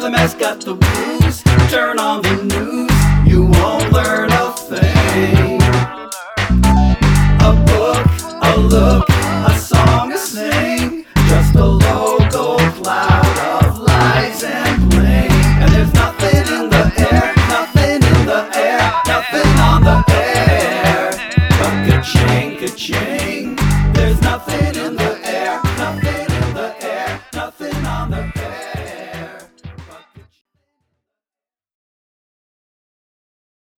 rhythm has got the blues. Turn on the news, you won't learn a thing. A book, a look, a song, a sing, just a local cloud of lies and bling. And there's nothing in the air, nothing in the air, nothing on the air but ka-ching, ka-ching. There's nothing in the